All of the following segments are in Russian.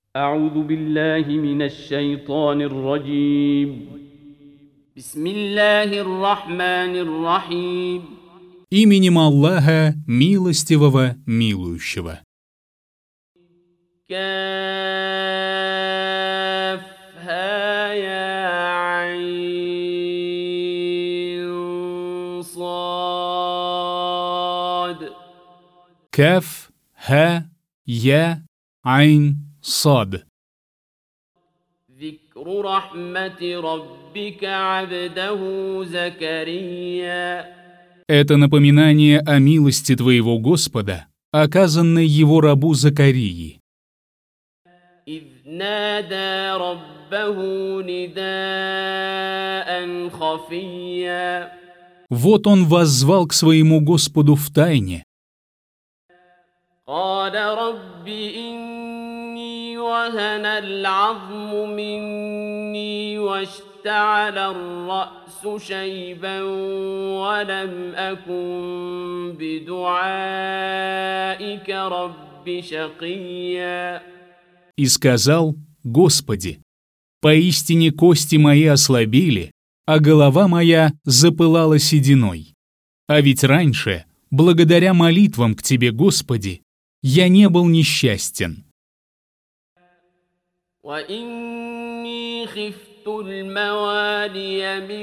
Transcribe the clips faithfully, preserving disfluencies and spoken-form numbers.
أعوذ بالله من الشيطان الرجيم بسم الله الرحمن الرحيم Именем Аллаха, милостивого, милующего. كافها يا عين صاد Каф, ха, я, айн, сад. ذكر رحمة ربك عبده زكريا Это напоминание о милости твоего Господа, оказанной его рабу Закарии. إذ نادى ربه نداء خفيا Вот он воззвал к своему Господу в тайне. قال رب إني وهن العظم مني واشتعل الرأس شيبا ولم أكن بدعائك رب شقيا И сказал: Господи, поистине кости мои ослабели, а голова моя запылала сединой. А ведь раньше, благодаря молитвам к Тебе, Господи, я не был несчастен. وإني خفت الموالي من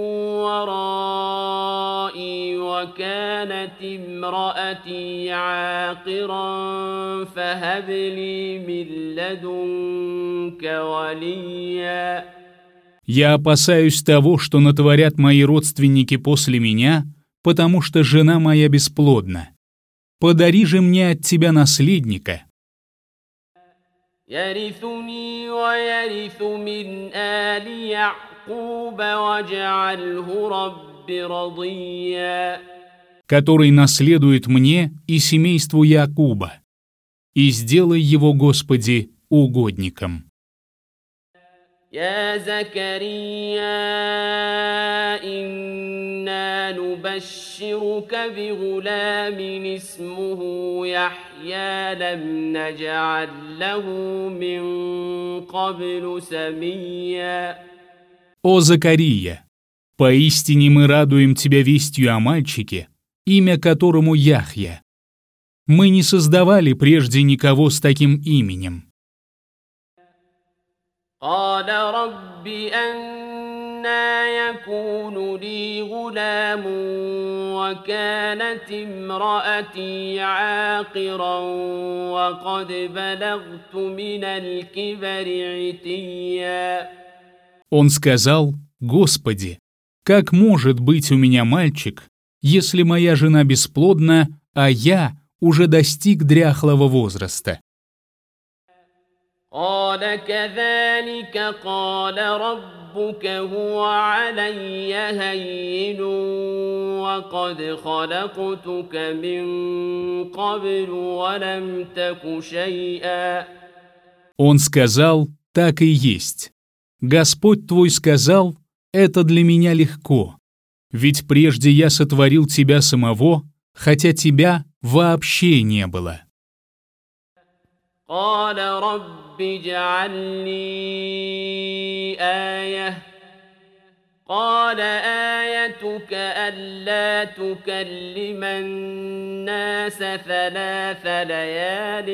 ورائي وكانت امرأتي عاقرا فهب لي من لدنك وليا Я опасаюсь того, что натворят мои родственники после меня, потому что жена моя бесплодна. Подари же мне от Тебя наследника, يرثني ويرث من آل يعقوب واجعله رب رضيا который наследует мне и семейству Якуба, и сделай его, Господи, угодником. يا زكريا إنا نبشرك بغلام اسمه يحيى لم نجعل له من قبل سميا О Закария, поистине мы радуем тебя вестью о мальчике, имя которому Яхья. Мы не создавали прежде никого с таким именем. قال رب أنا يكون لي غلام وكانت امرأتي عاقرا وقد بلغت من الكبر عتيا Он сказал: Господи, как может быть у меня мальчик, если моя жена бесплодна, а я уже достиг дряхлого возраста? قال كذلك قال ربك هو علي هين وقد خلقتك من قبل ولم تك شيئا Он сказал: так и есть. Господь твой сказал: это для меня легко, ведь прежде я сотворил тебя самого, хотя тебя вообще не было. قال رب اجعل لي آية قال آيتك ألا تكلم الناس ثلاث ليال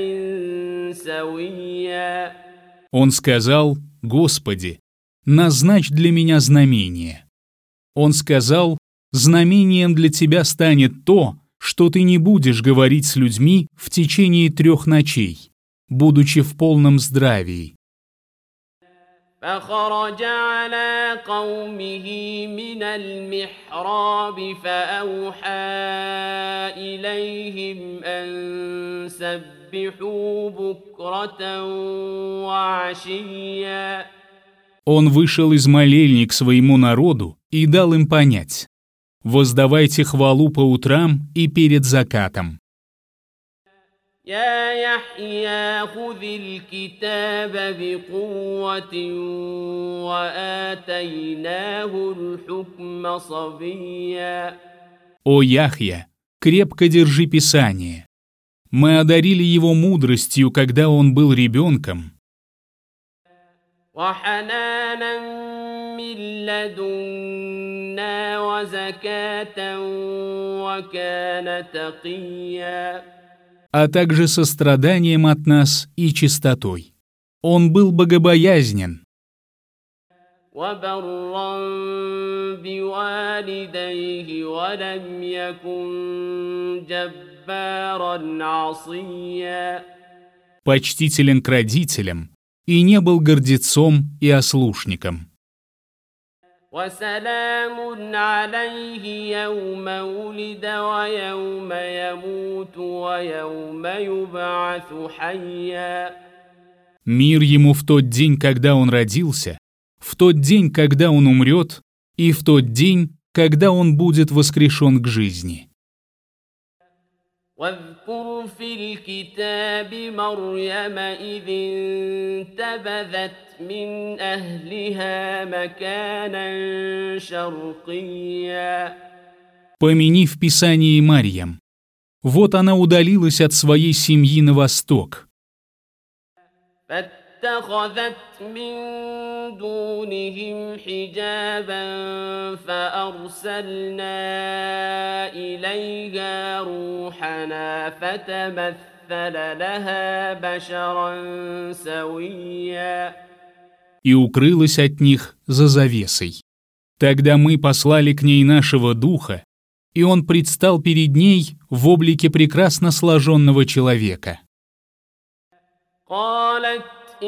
سويا Он сказал: Господи, назначь для меня знамение. Он сказал: знамением для тебя станет то, что ты не будешь говорить с людьми в течение трех ночей, будучи в полном здравии. فخرج على قومه من المحراب فأوحى إليهم أن سبحوا بكرة وعشيا Он вышел из молельни к своему народу и дал им понять: воздавайте хвалу по утрам и перед закатом. يا يحيى خذ الكتاب بقوة وآتيناه الحكم صبيا О Яхья, крепко держи Писание. Мы одарили его мудростью, когда он был ребенком, وحنانا من لدنا وزكاة وكان تقيا. А также состраданием от нас и чистотой. Он был богобоязнен. وبرا بوالديه ولم يكن جبارا عصيا. Почтителен к родителям и не был гордецом и ослушником. وسلام عليه يوم ولد ويوم يموت ويوم يبعث حيا. Мир ему в тот день, когда он родился, в тот день, когда он умрет, и в тот день, когда он будет воскрешен к жизни. واذكر في الكتاب مريم إذ انتبذت من أهلها مكانا شرقيا. Помяни в Писании Марьям. Вот она удалилась от своей семьи на восток. فاتخذت من دونهم حجابا فأرسلنا إليها روحنا فتمثل لها بشرا سويا. И укрылась от них за завесой. Тогда мы послали к ней нашего духа, и он предстал перед ней в облике прекрасно сложенного человека. قالت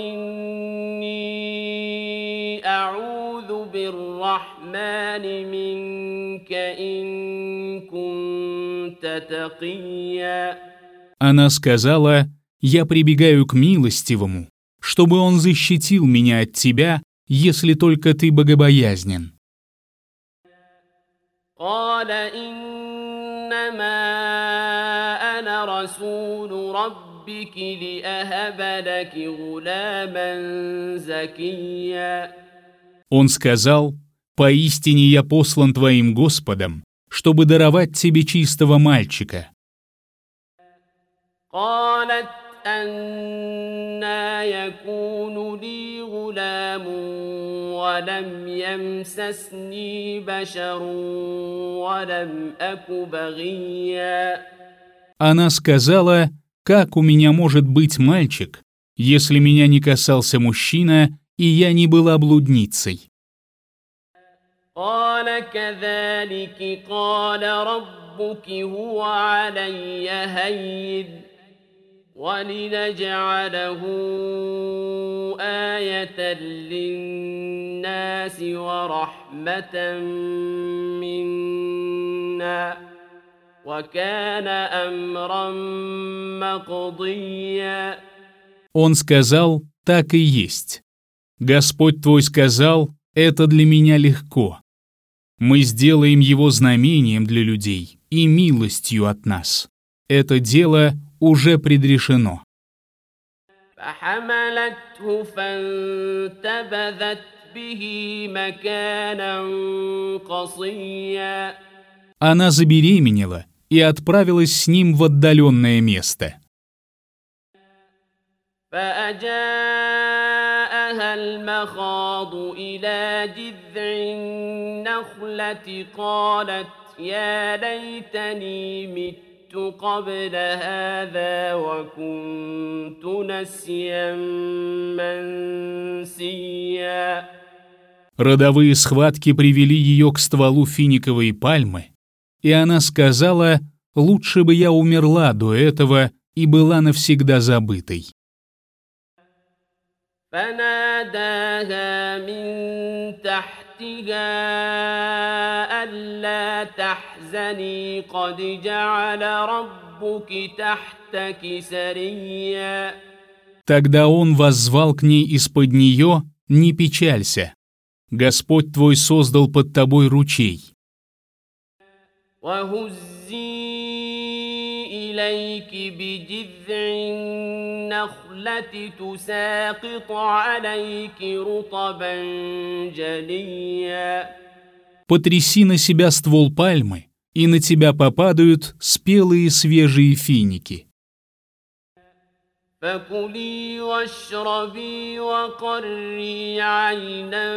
إني أعوذ بالرحمن منك إن كنت تقيا. Она сказала: «Я прибегаю к милостивому, чтобы он защитил меня от тебя, если только ты богобоязнен». قال إنما أنا رسول ربك لأهب لك غلاما زكيا. Он сказал: «Поистине я послан твоим Господом, чтобы даровать тебе чистого мальчика». قالت أنى يكون لي غلام ولم يمسسني بشر ولم أك بغيا. Она сказала: «Как у меня может быть мальчик, если меня не касался мужчина, и я не была блудницей?» قال كذلك قال ربك هو علي هين ولنجعله آية للناس ورحمة منا وكان أمرا مقضيا. Он сказал: «Так и есть. Господь твой сказал: это для меня легко. Мы сделаем его знамением для людей и милостью от нас. Это дело уже предрешено». فحملته فانتبذت به مكانا قصيا. Она забеременела и отправилась с ним в отдаленное место. فأجاءها المخاض إلى جذع النخلة قالت يا ليتني مت قبل هذا وكنت نسيا منسيا. Родовые схватки привели ее к стволу финиковой пальмы, и она сказала: «Лучше бы я умерла до этого и была навсегда забытой». فناداها من تحتها ألا تحزني قد جعل ربك تحتك سريا. Тогда он воззвал к ней из-под нее: «Не печалься, Господь твой создал под тобой ручей». وهزي إليك بجذع النخلة تساقط عليك رطبا جنيا. Потряси на себя ствол пальмы, и на тебя попадают спелые свежие финики. فكلي واشربي وقري عينا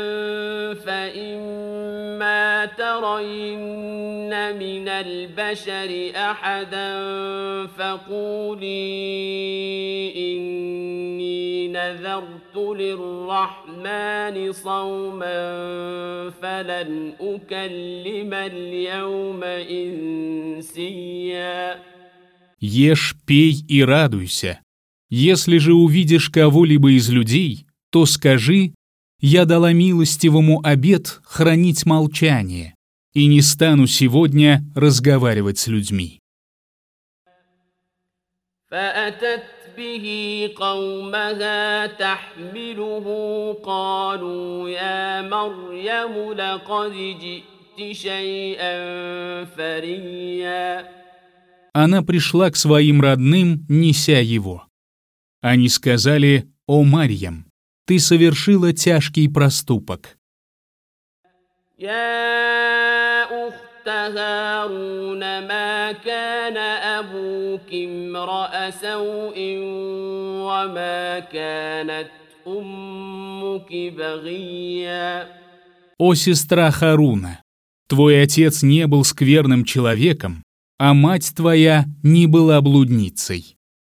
فإما ترين من البشر أحدا فقولي إني نذرت للرحمن صوما فلن أكلم اليوم إنسيا. Ешь, пей и радуйся. Если же увидишь кого-либо из людей, то скажи: «Я дала милостивому обет хранить молчание, и не стану сегодня разговаривать с людьми». فأتت به قومها تحمله قالوا يا مريم لقد جئت شيئا فريا. Она пришла к своим родным, неся его. Они сказали: «О Марьям, ты совершила тяжкий проступок». يا أخت هارون ما كان أبوك امرأ سوء وما كانت أمك بغيا. «О сестра Харуна, твой отец не был скверным человеком, а мать твоя не была блудницей».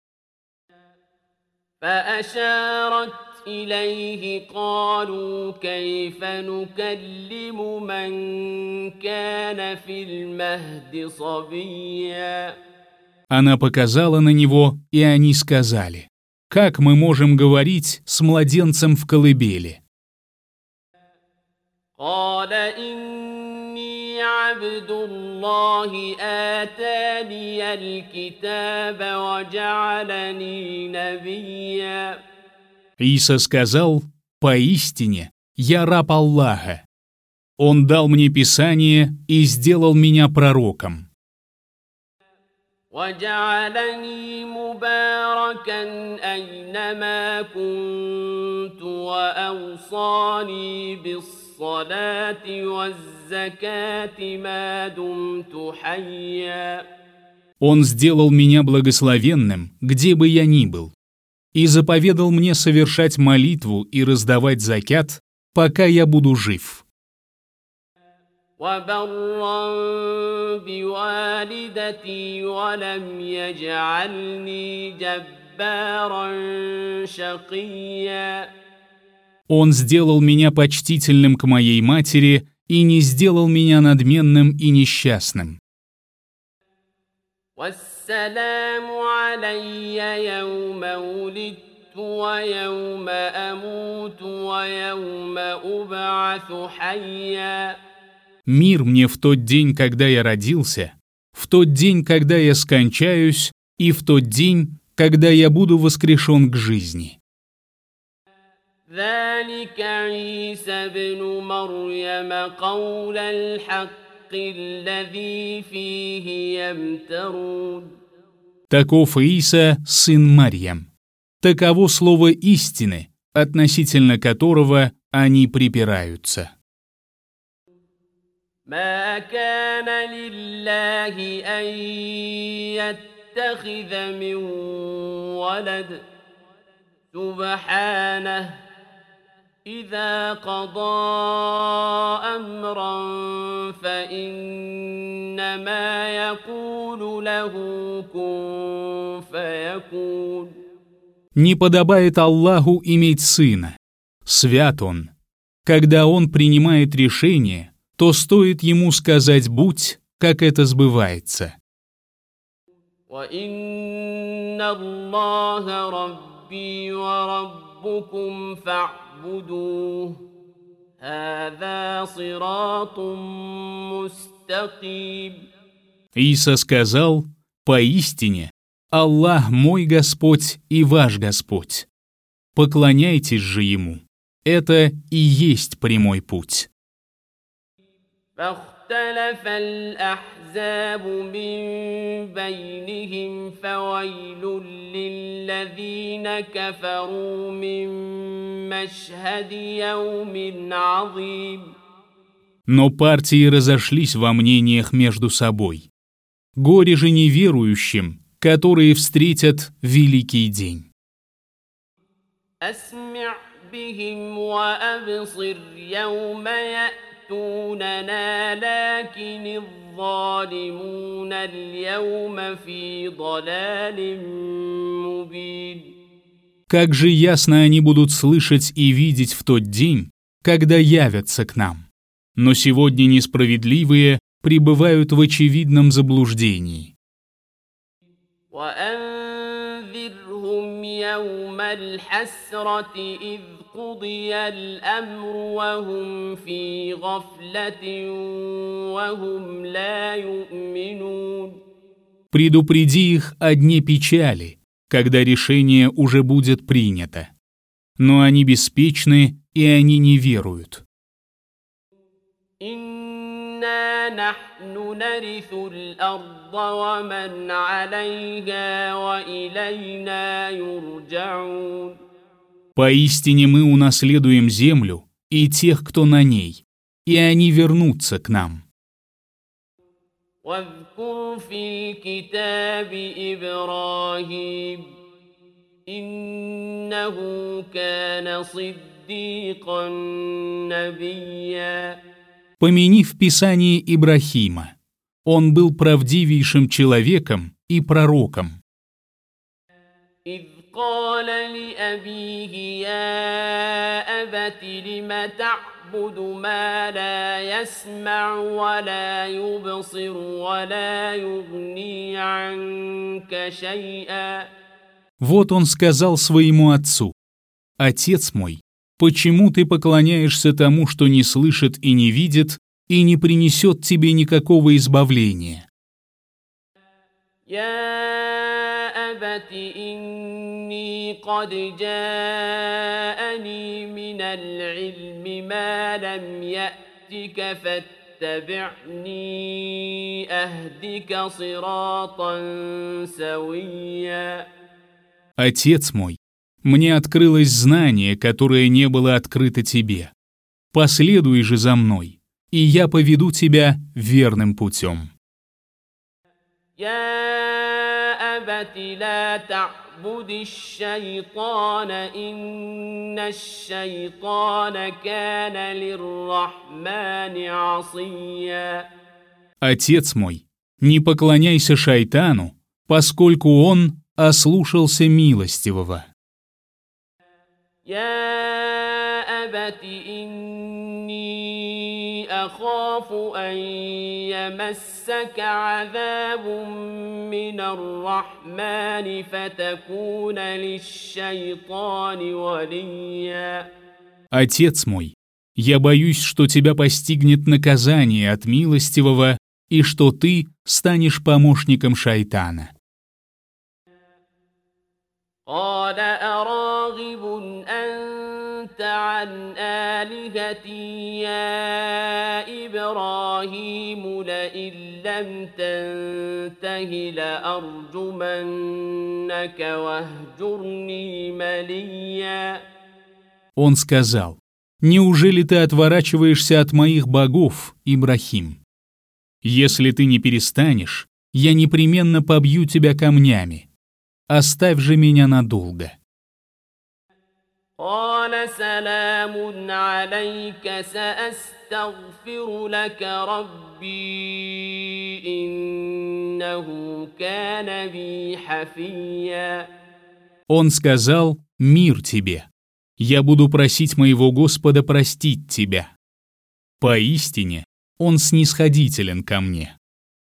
فأشارت إليه قالوا كيف نكلم من كان في المهد صبيا. Она показала на него, и они сказали: «Как мы можем говорить с младенцем в колыбели?» قال إني عبد الله آتاني الكتاب وجعلني نبيا. Иса сказал: «Поистине, я раб Аллаха. Он дал мне Писание и сделал меня пророком». وجعلني مباركا أينما كنت وأوصاني بالصلاة والزكاة ما دمت حيا. Он сделал меня благословенным, где бы я ни был, и заповедал мне совершать молитву и раздавать закят, пока я буду жив. وبرا بوالدتي ولم يجعلني جبارا شقيا. Он сделал меня почтительным к моей матери и не сделал меня надменным и несчастным. والسلام علي يوم ولدت ويوم أموت ويوم أبعث حيا. Мир мне в тот день, когда я родился, в тот день, когда я скончаюсь, и в тот день, когда я буду воскрешен к жизни. ذلك عيسى ابن مريم قول الحق الذي فيه يمترون. Таков Иса, сын Марьям. Таково слово истины, относительно которого они припираются. ما كان لله أن يتخذ من ولد سبحانه إذا قضى أمرا فإنما يقول له كن فيكون. Не подобает Аллаху иметь сына. Свят Он. Когда Он принимает решение, то стоит ему сказать «будь», как это сбывается. وَإِنَّ اللَّهَ رَبِّي وَرَبُّكُمْ فَاعْبُدُوهُ هَذَا صِرَاطٌ مُسْتَقِيمٌ. Иса сказал: «Поистине, Аллах мой Господь и ваш Господь. Поклоняйтесь же Ему. Это и есть прямой путь». فاختلف الأحزاب من بينهم فويل للذين كفروا من مشهد يوم عظيم. Но партии разошлись во мнениях между собой. Горе же неверующим, которые встретят великий день. أسمع بهم وأبصر يوم يأتوننا لكن الظالمون اليوم في ضلال مبين. Как же ясно они будут слышать и видеть в тот день, когда явятся к нам. Но сегодня несправедливые пребывают в очевидном заблуждении. وأنذرهم يوم الحسرة إذ قضي الأمر وهم في غفلة وهم لا يؤمنون. Предупреди их о дне печали, когда решение уже будет принято. Но они беспечны, и они не веруют. إنا نحن نرث الأرض ومن عليها وإلينا يرجعون. Поистине мы унаследуем землю и тех, кто на ней, и они вернутся к нам. واذكر في الكتاب إبراهيم إنه كان صديقا نبيا. Помяни в Писании Ибрахима. Он был правдивейшим человеком и пророком. إذ قال لأبيه يا أبت لم تعبد ما لا يسمع ولا يبصر ولا يغني عنك شيئا. Вот он сказал своему отцу: «Отец мой, почему ты поклоняешься тому, что не слышит и не видит, и не принесет тебе никакого избавления?» يا أبت إني قد جاءني من العلم ما لم يأتك فاتبعني أهدك صراطا سويا. Отец мой, мне открылось знание, которое не было открыто тебе. Последуй же за мной, и я поведу тебя верным путем. يا أبت لا تعبد الشيطان إن الشيطان كان للرحمن عصيا. Отец мой, не поклоняйся шайтану, поскольку он ослушался милостивого. يا أبت إني أخاف أن يمسك عذاب من الرحمن فتكون للشيطان وليا. Отец мой, я боюсь, что тебя постигнет наказание от милостивого и что ты станешь помощником шайтана. قال أراغب أنت عن آلهتي يا إبراهيم لئن لم تنته لأرجمنك واهجرني مليا. Он сказал: «Неужели ты отворачиваешься от моих богов, Ибрахим? Если ты не перестанешь, я непременно побью тебя камнями. Оставь же меня надолго». قال سلام عليك سأستغفر لك ربي إنه كان بي حفيا. Он сказал: «Мир тебе! Я буду просить моего Господа простить тебя. Поистине, Он снисходителен ко мне».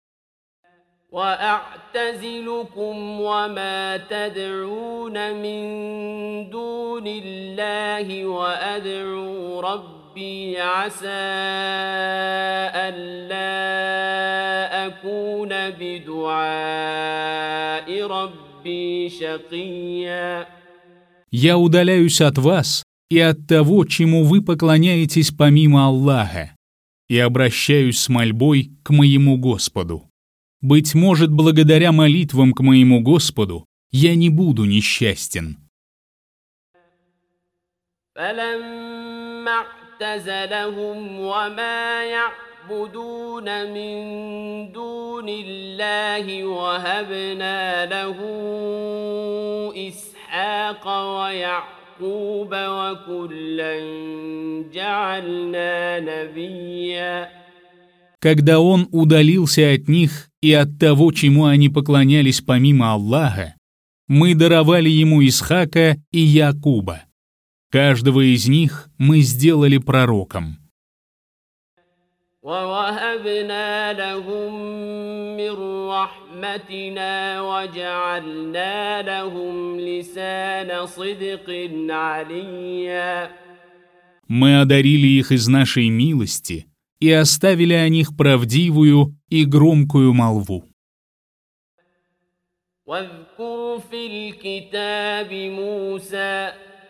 وأعتزلكم وما تدعون من دون الله وأدعو ربي عسى ألا أكون بدعاء ربي شقيا. «Я удаляюсь от вас и от того, чему вы поклоняетесь помимо Аллаха, и обращаюсь с мольбой к моему Господу. Быть может, благодаря молитвам к моему Господу я не буду несчастен». فلما اعتزلهم وما يعبدون من دون الله وهبنا له إسحاق ويعقوب ويعقوب وكلا جعلنا نبيا. Когда он удалился от них и от того, чему они поклонялись помимо Аллаха, мы даровали ему Исхака и Якуба. Каждого из них мы сделали пророком. ووهبنا لهم من رحمتنا وجعلنا لهم لسان صدق عليا. Мы одарили их из нашей милости и оставили о них правдивую и громкую молву. واذكر في الكتاب موسى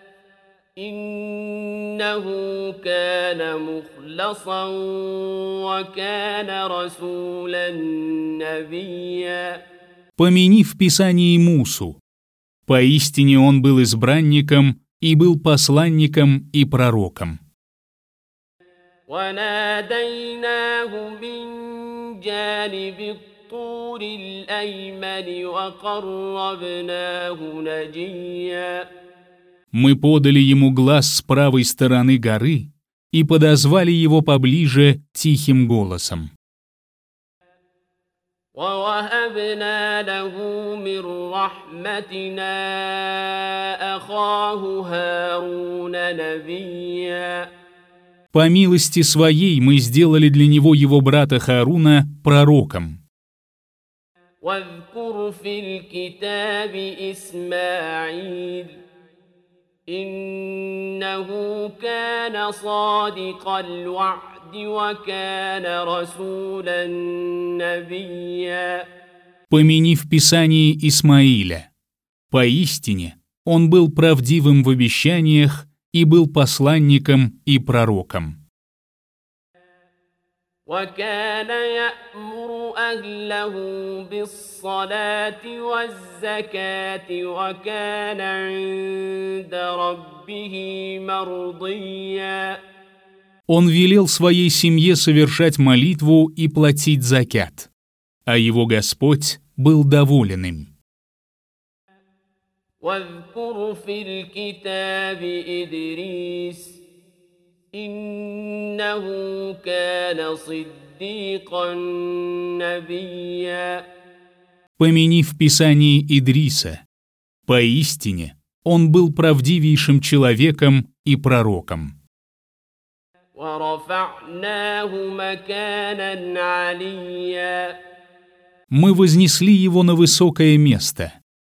إنه كان مخلصا وكان رسولا نبيا. Помяни в Писании Мусу. Поистине он был избранником и был посланником и пророком. وناديناه من جانب الطور الأيمن وقربناه نجيا. Мы подали ему глас с правой стороны горы и подозвали его поближе тихим голосом. ووهبنا له من رحمتنا أخاه هارون نبيا. По милости своей мы сделали для него его брата Хааруна пророком. واذكر في الكتاب إسماعيل إنه كان صادق الوعد وكان رسولا نبيا. Помяни в Писании Исмаиля. Поистине, он был правдивым в обещаниях и был посланником и пророком. وكان يأمر أهله بالصلاة والزكاة وكان عند ربه مرضيا. Он велел своей семье совершать молитву и платить закят, а его Господь был доволен им. واذكر في الكتاب إدريس إنه كان صديقا نبيا. Помяни в Писании Идриса. Поистине, он был правдивейшим человеком и пророком. ورفعناه مكانا عليا. Мы вознесли его на высокое место.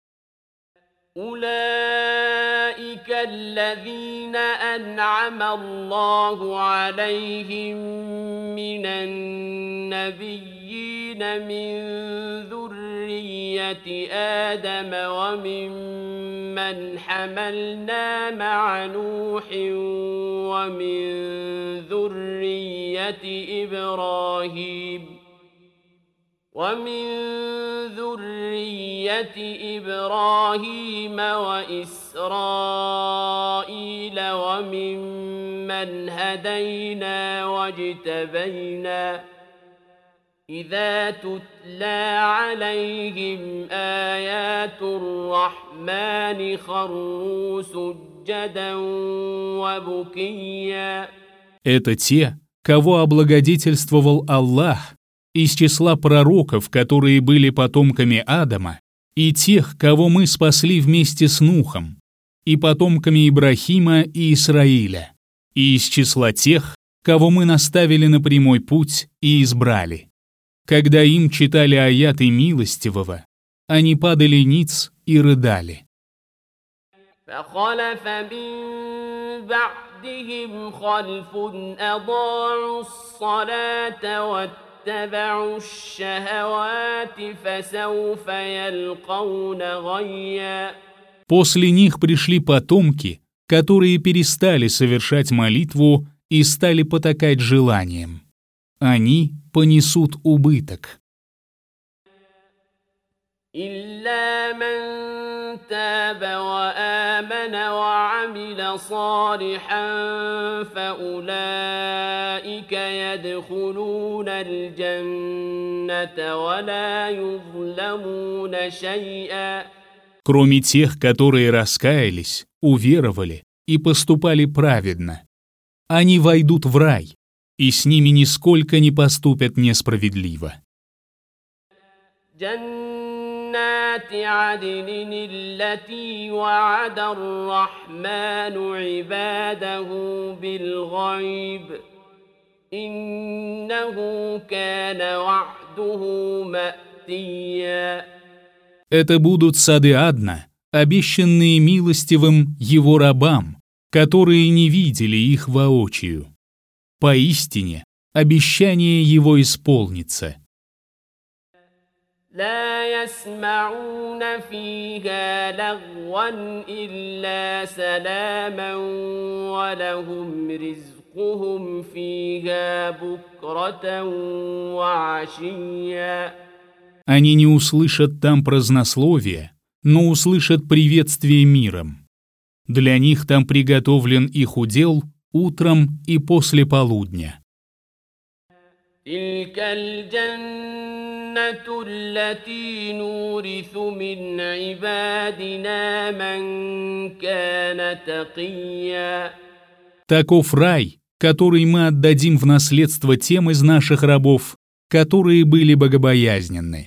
أولئك الذين أنعم الله عليهم من النبيين من ذرية آدم وممن حملنا مع نوح ومن ذرية إبراهيم ومن ذرية إبراهيم وإسرائيل وممن هدينا واجتبينا إذا تتلى عليهم آيات الرحمن خروا سجدا وبكيا. Это те, кого облагодетельствовал Аллах из числа пророков, которые были потомками Адама, и тех, кого мы спасли вместе с Нухом, и потомками Ибрахима и Исраиля, и из числа тех, кого мы наставили на прямой путь и избрали. Когда им читали аяты милостивого, они падали ниц и рыдали. فخلف من بعدهم خلف أضاعوا الصلاة واتبعوا الشهوات فسوف يلقون غيا. После них пришли потомки, которые перестали совершать молитву и стали потакать желанием. Они понесут убыток. إلا من تاب وآمن وعمل صالحا فأولئك يدخلون الجنة ولا يظلمون شيئا кроме тех, которые раскаялись, уверовали и поступали праведно. Они войдут в рай, и с ними нисколько не поступят несправедливо. جنات عدن التي وعد الرحمن عباده بالغيب إنه كان وعده مأتيا. Это будут сады Адна, обещанные милостивым его рабам, которые не видели их воочию. Поистине, обещание его исполнится. لا يسمعون فيها لغوا إلا سلاما ولهم رزقهم فيها بكرة وعشيا. Они не услышат там празднословия, но услышат приветствие миром. Для них там приготовлен их удел утром и после полудня. تلك الجنة التي نورث من عبادنا من كان تقيا. Таков рай, который мы отдадим в наследство тем из наших рабов, которые были богобоязненны.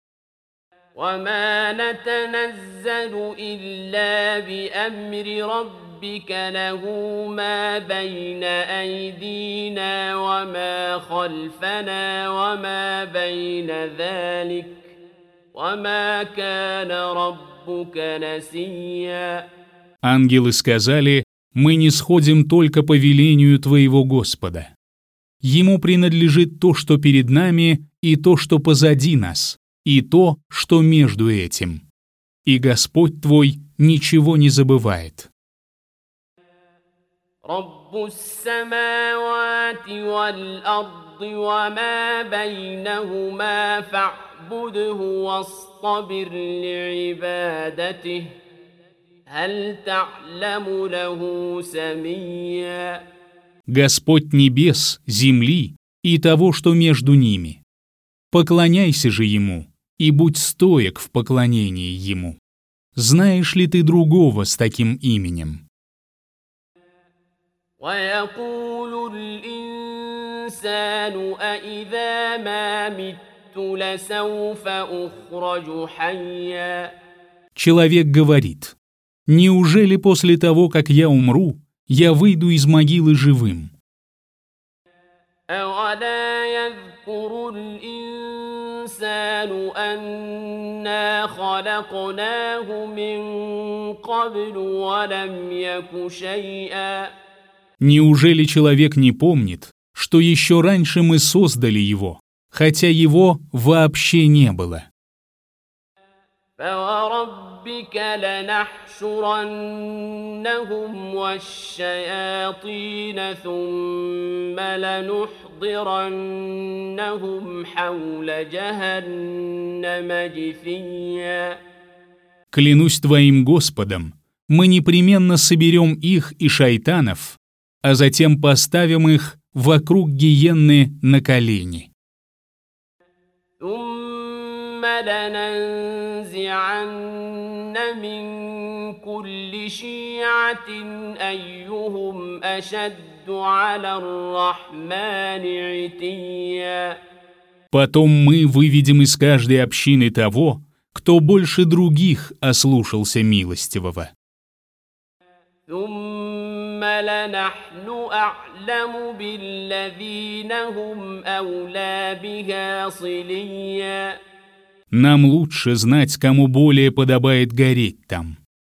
وما نتنزل إلا بأمر ربك له ما بين أيدينا وما خلفنا وما بين ذلك وما كان ربك نسيا. Ангелы сказали: «Мы не сходим только по велению Твоего Господа. Ему принадлежит то, что перед нами, и то, что позади нас, и то, что между этим. И Господь твой ничего не забывает». رب السماوات والأرض وما بينهما فاعبده واصطبر لعبادته هل تعلم له سميا. Господь небес, земли и того, что между ними. Поклоняйся же Ему и будь стоек в поклонении Ему. Знаешь ли ты другого с таким именем? ويقول الإنسان أإذا ما مت لسوف أخرج حيا. Человек говорит: «Неужели после того, как я умру, я выйду из могилы живым?» أولا يذكر الإنسان أنا خلقناه من قبل ولم يك شيئا. Неужели человек не помнит, что еще раньше мы создали его, хотя его вообще не было? فوربك لنحشرنهم والشياطين ثم لنحضرنهم حول جهنم جثيا. Клянусь твоим Господом, мы непременно соберем их и шайтанов, а затем поставим их вокруг гиенны на колени. ثم لننزعن من كل شيعة أيهم أشد على الرحمن عتيا. Потом мы выведем из каждой общины того, кто больше других ослушался милостивого. ثم لنحن أعلم بالذين هم أولى بها صليا. Нам лучше знать, кому более подобает гореть там.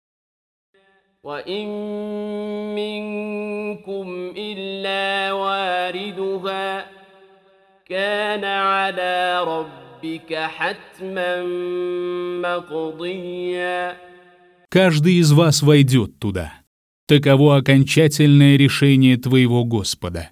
وإن منكم إلا واردها كان على ربك حتما مقضيا. Каждый из вас войдет туда. Таково окончательное решение твоего Господа.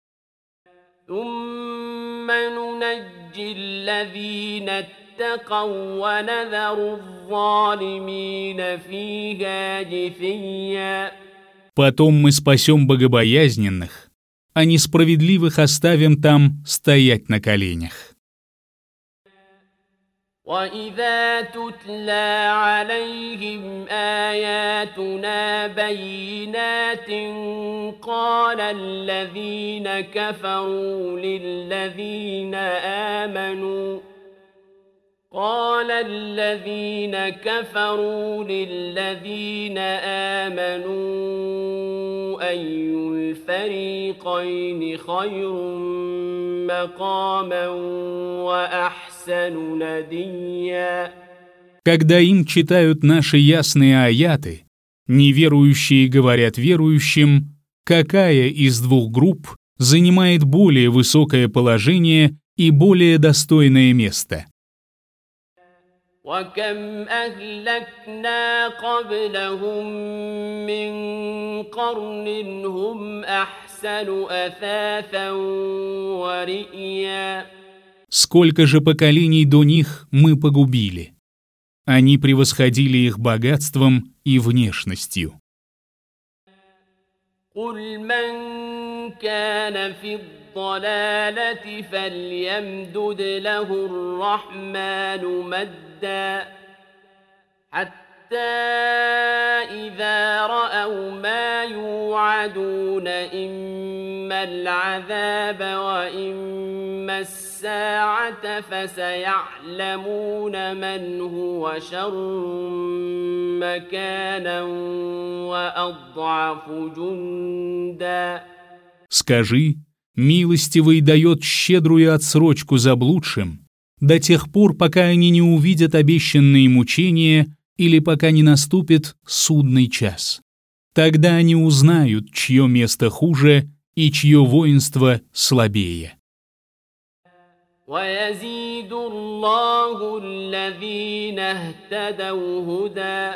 ثم ننجي الذين اتقوا ونذر الظالمين فيها جثيا. Потом мы спасем богобоязненных, а несправедливых оставим там стоять на коленях. وإذا تتلى عليهم آياتنا بينات قال الذين كفروا للذين آمنوا قال الذين كفروا للذين آمنوا أي الفريقين خير مقاما وأحسن نديا. Когда им читают наши ясные аяты, неверующие говорят верующим, какая из двух групп занимает более высокое положение и более достойное место. وكم أهلكنا قبلهم من قرن هم أحسن أثاثا ورئيا. Сколько же поколений до них мы погубили. Они превосходили их богатством и внешностью. قل من كان في الضلالة فليمدد له الرحمن مدا حتى إذا رأوا ما يوعدون إما العذاب وإما الساعة فسيعلمون من هو شر مكانا وأضعف جندا. Скажи, милостивый дает щедрую отсрочку заблудшим до тех пор, пока они не увидят обещанные мучения или пока не наступит судный час. Тогда они узнают, чье место хуже и чье воинство слабее. ويزيد الله الذين اهتدوا هدى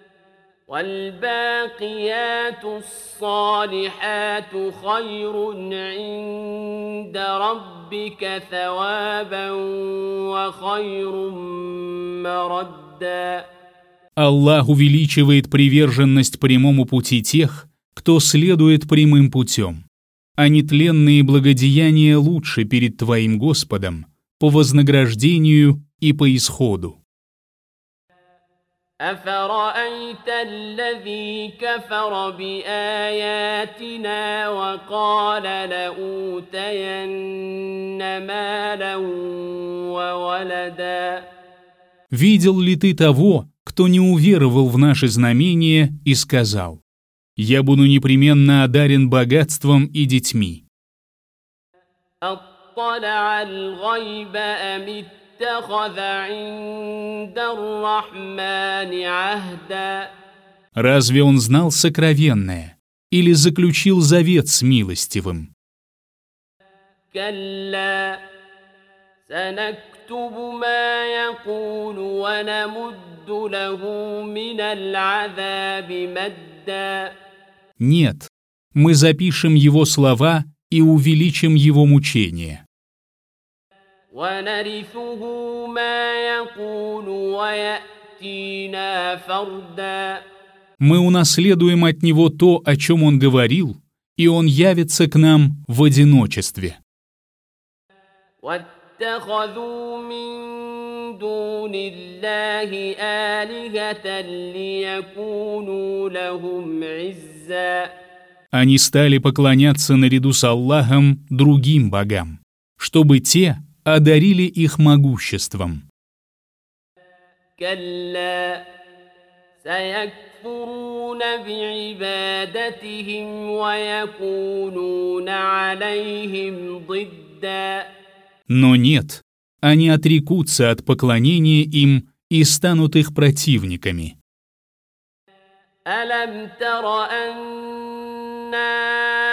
والباقيات الصالحات خير عند ربك ثوابا وخير مردا. Аллах увеличивает приверженность прямому пути тех, кто следует прямым путем. А нетленные благодеяния лучше перед твоим Господом по вознаграждению и по исходу. أفرأيت الذي كفر بآياتنا وقال لأوتين مالا وولدا. Видел ли ты того, кто не уверовал в наши знамения и сказал: «Я буду непременно одарен богатством и детьми»? أطلع الغيب أم اتخذ عند الرحمن عهدا. Разве он знал сокровенное или заключил завет с милостивым? كلا سنكتب ما يقول ونمد له من العذاب مدا. Нет, мы запишем его слова и увеличим его мучения. ونرثه ما يقول ويأتينا فردا. Мы унаследуем от него то, о чем он говорил, и он явится к нам в одиночестве. واتخذوا من دون الله آلهة ليكونوا لهم عزا. Они стали поклоняться наряду с Аллахом другим богам, чтобы те одарили их могуществом. كلا سيكفرون بعبادتهم ويكونون عليهم ضدا. Но нет, они отрекутся от поклонения им и станут их противниками. ألم تر أنا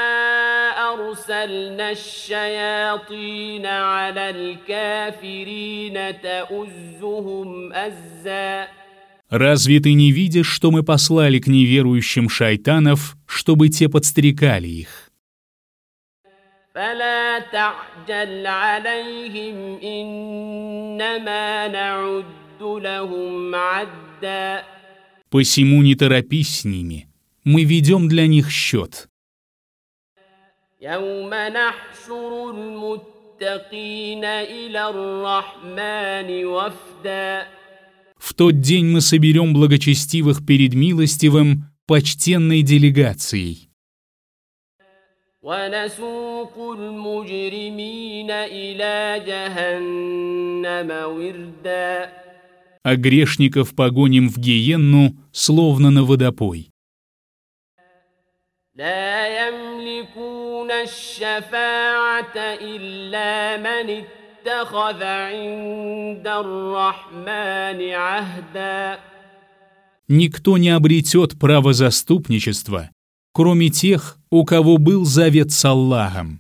أرسلنا الشياطين على الكافرين تؤزهم أزا. Разве ты не видишь, что мы послали к неверующим шайтанов, чтобы те подстрекали их? فلا تعجل عليهم إنما نعد لهم عدا. Посему не торопись с ними, мы ведем для них счет. يوم نحشر المتقين المتقين إلى الرحمن وفدا. В тот день мы соберем благочестивых перед милостивым почтенной делегацией. ونسوق المجرمين إلى جهنم وردا. А грешников погоним в гиенну, словно на водопой. لا يملكون الشفاعة إلا من اتخذ عند الرحمن عهدا. Никто не обретет право заступничества, кроме тех, у кого был завет с Аллахом.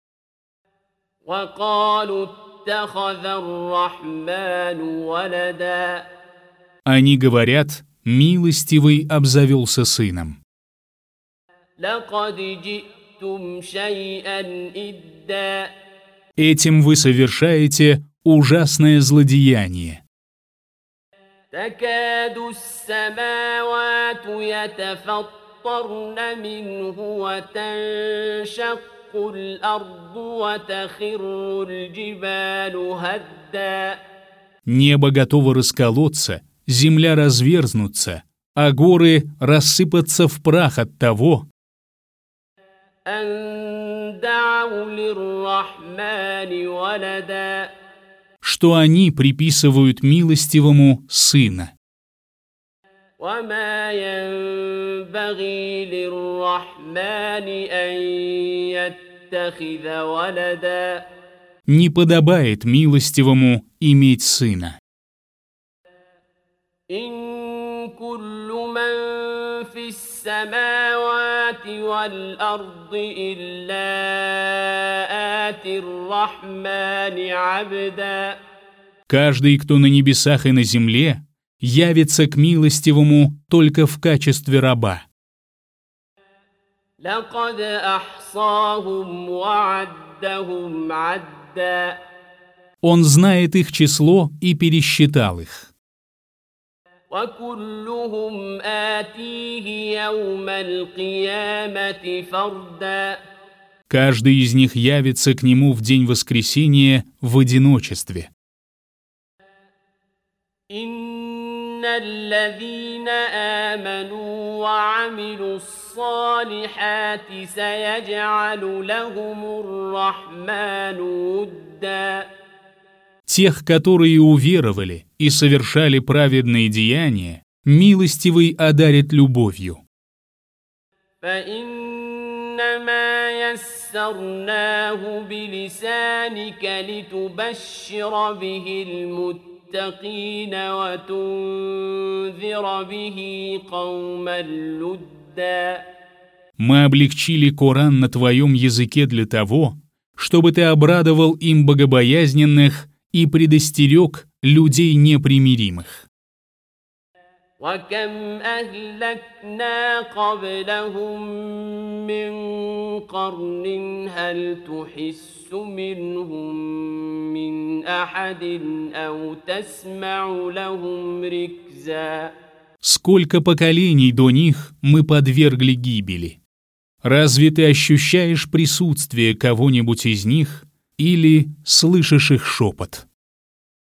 وقالوا اتخذ الرحمن ولدا. Они говорят, милостивый обзавелся сыном. لقد جئتم شيئا إدا. Этим вы совершаете ужасное злодеяние. تكاد السماوات يتفطرن منه وتنشق الأرض وتخر الجبال هدا. Небо готово расколоться, земля разверзнуться, а горы рассыпаться в прах от того, أن دعوا للرحمن ولدا. что они приписывают милостивому сына. وما ينبغي للرحمن أن يتخذ ولدا. Не подобает милостивому иметь сына. إن كل من في السماوات والأرض إلا آتي الرحمن عبدا. Каждый, кто на небесах и на земле, явится к милостивому только в качестве раба. لقد أحصاهم وعدهم عدا. Он знает их число и пересчитал их. وكلهم آتيه يوم القيامة فردا. Каждый из них явится к нему в день воскресения в одиночестве. إن الذين آمنوا وعملوا الصالحات سيجعل لهم الرحمن ودا. Тех, которые уверовали и совершали праведные деяния, милостивый одарит любовью. فإنما يسرناه بلسانك لتبشر به المتقين وتنذر به قوما لدا. Мы облегчили Коран на твоем языке для того, чтобы ты обрадовал им богобоязненных и предостерег людей непримиримых. وكم أهلكنا قبلهم من قرن هل تحس منهم من أحد أو تسمع لهم ركزا. Сколько поколений до них мы подвергли гибели. Разве ты ощущаешь присутствие кого-нибудь из них или слышишь их шепот?